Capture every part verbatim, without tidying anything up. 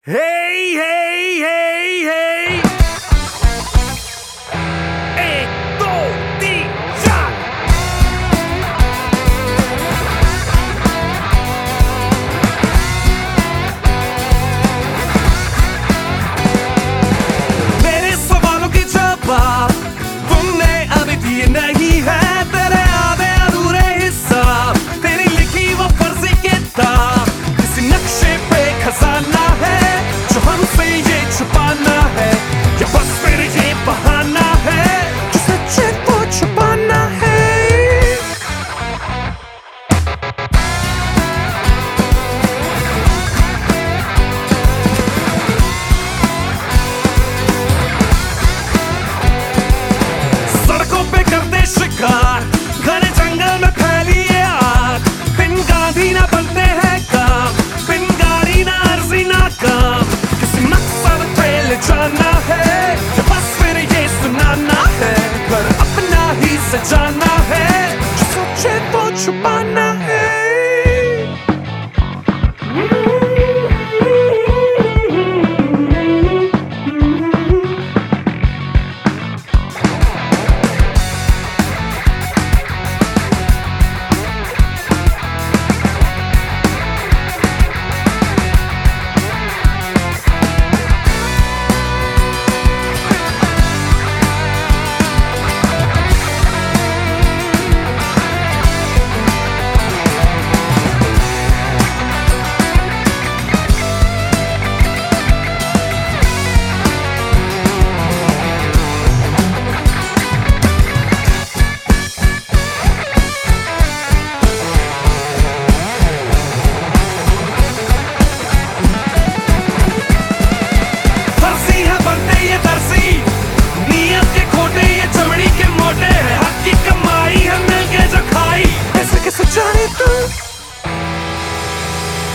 Hey, hey, hey, hey! एक, दो, तीन, चार! मेरे सवालों के जवाब तुमने अभी दिए नहीं है। तेरे आधे अधूरे हिसाब, तेरी लिखी वो फर्जी किताब, किसी नक्शे पे खजाना है जो हमसे ये छुपाना है, या बस फिर ये बहाना है जो सच्चे को छुपाना है। सड़कों पे करते शिकार, घने जंगल में फैली ये आग, बिन गांधी ना बनते हैं काम, बिन गाड़ी ना अर्जी ना काम, किसी मकसद पे ले जाना है या बस फिर ये सुनाना है, पर अपना ही सजाना है जो सोचे वो छुपाना है।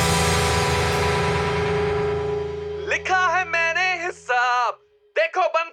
लिखा है मैंने हिसाब, देखो बन